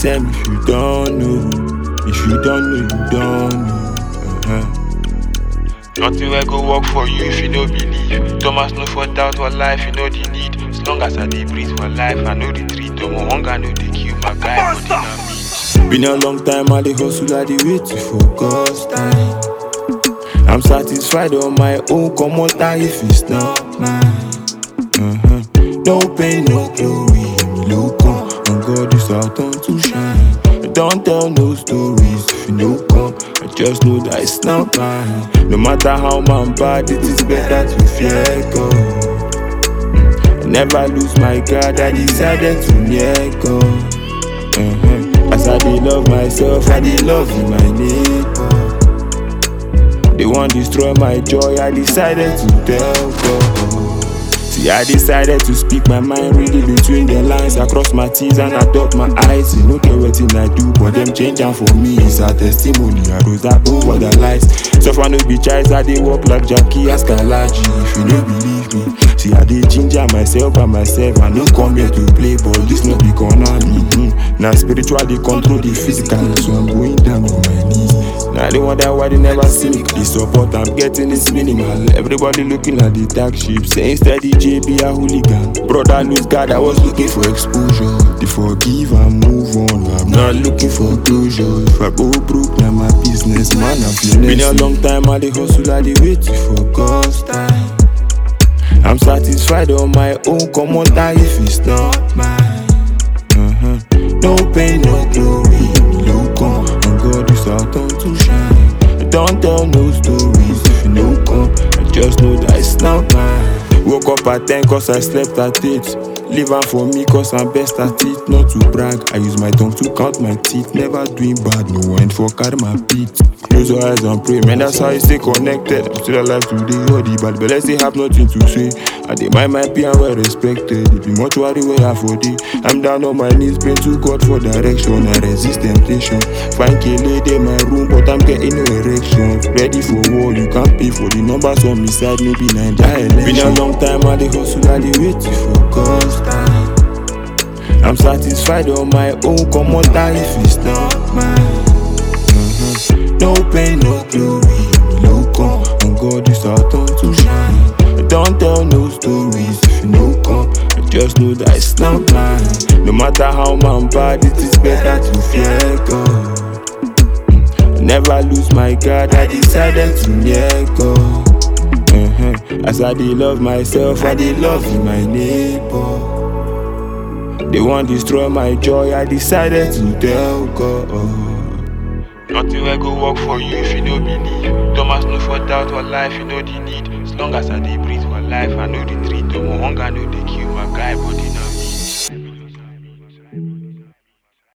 same if you don't know. If you don't know, you don't know. Nothing will go work for you if you no believe. Thomas no for doubt for life, you know the need. As long as I dey breathe for life, I know the treat. No more hunger, no dey kill my guy, body na me. Been a long time, I dey hustle, I dey wait for God's time. I'm satisfied on my own, come on time if it's not mine. No pain, no glory, me look on, and God is out on to shine. I don't tell no stories if you no come, I just know that it's not mine. No matter how man bad, it is better to fear God. I never lose my God, I decided to near God. As I dey love myself, I dey love my neighbor. They want destroy my joy, I decided to tell God. See, I decided to speak my mind, read it between the lines. I cross my T's and I dot my I's. You know get what I do, but them change and for me it's a testimony. I rose up over the lights. So far no be choice, I dey walk like Jackie Askalaji. If you no believe me, see I dey ginger myself by myself. I no come here to play, but this no be Konami. Now spiritually control the physical, so I'm going down on my knees. Now they wonder why they never see me. The support I'm getting is minimal. Everybody looking at the tag ship, saying steady JB a hooligan. Brother lose God, I was looking for exposure. They forgive and move on. I'm not looking for closure. If I go broke, now my business, man, I'm feeling. Been a long time, I dey hustle, I dey wait for God's time. I'm satisfied on my own, come on time if it's not mine. No pain, no glory, look on, and God is out on to shine. I don't tell no stories if you no come, I just know that it's not mine. Woke up at 10 cause I slept at 8. Live on for me cause I'm best at it. Not to brag, I use my tongue to count my teeth. Never doing bad, no end for carry my beat. Close your eyes and pray, man, that's how you stay connected. I'm still alive today, all the bad, but let's say have nothing to say. I dey mind my pain and well respected. It be much worry where I for day. I'm down on my knees, praying to God for direction. I resist temptation. Find a lady in my room, but I'm getting no erection. Ready for war, you can't pay for the numbers on me side, maybe 9 election. Been a long time, I dey hustle, I dey wait for God's time. I'm satisfied on my own, come on time if it's not mine. No pain, no glory, look on, and God is out on to shine. I don't tell no stories if you no come, I just know that it's not mine. No matter how man bad, it is better to fear God. I never lose my God, I decided to near God. As I dey love myself, I dey love my neighbor. They want destroy my joy, I decided to tell God. Nothing will go work for you if you no believe. Thomas no for doubt for life, you know the need. As long as I dey breathe for life, I know the treat. No more hunger, no dey kill my guy, body na me.